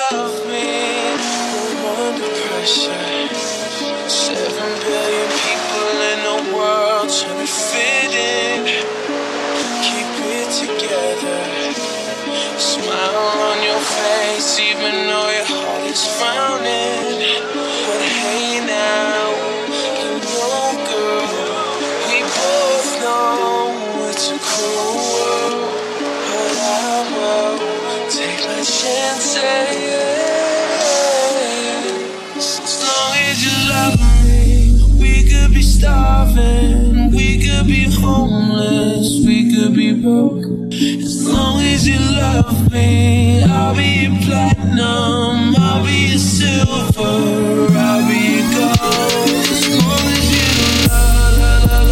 love me? I'm under pressure. 7 billion people in the world trying to fit in. Keep it together. Smile on your face even though your heart is frowning. But hey now, you know girl, we both know it's a cruel world. But I will take my chances. As long as you love me, we could be starving, we could be homeless, we could be broke. As long as you love me, I'll be your platinum, I'll be your silver, I'll be your gold. As long as you love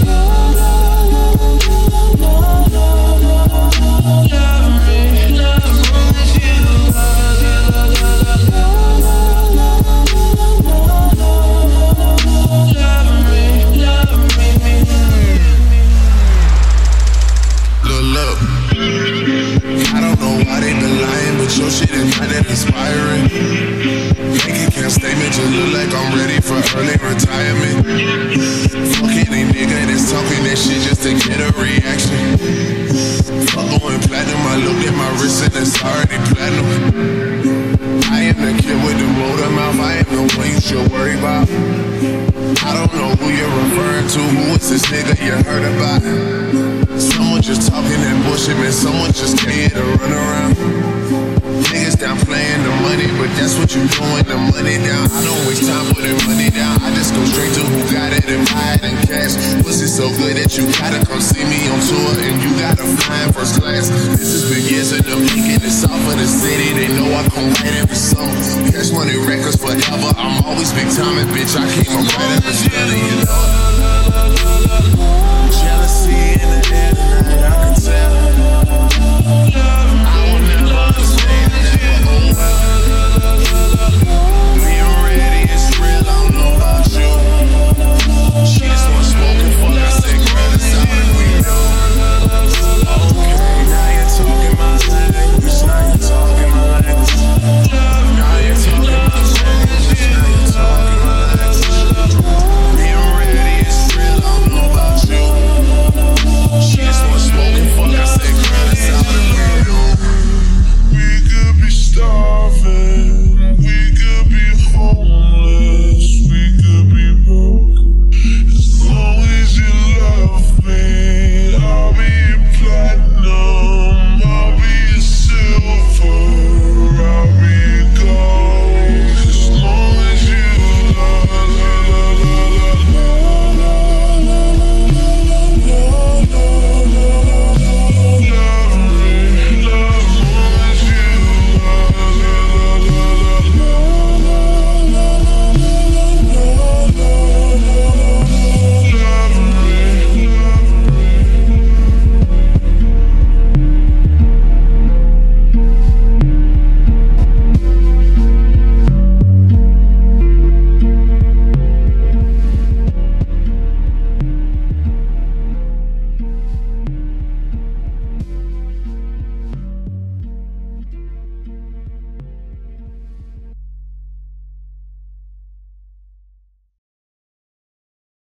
me, as long as you Look, I don't know why they been lying, but your shit is not that inspiring. Bank account statement just look like I'm ready for early retirement. Fuck any nigga that's talking that shit just to get a reaction. Fuck going platinum, I looked at my wrist and it's already platinum. I am the kid with the motor mouth, I am the one you should worry about. I don't know who you're referring to, who is this nigga you heard about? Someone just talking that bullshit, man, someone just came to run around. Niggas down playing the money, but that's what you doing, the money down. I don't waste time putting money down, I just go straight to who got it and buy it in cash. Pussy so good that you gotta come see me on tour, and you gotta fly in first class. This has been years in the making, it's all for the city, they know I come write every song. Cash Money Records forever, I'm always big time, and bitch, I came up right every spelling, you know. Jealousy in the air tonight, I can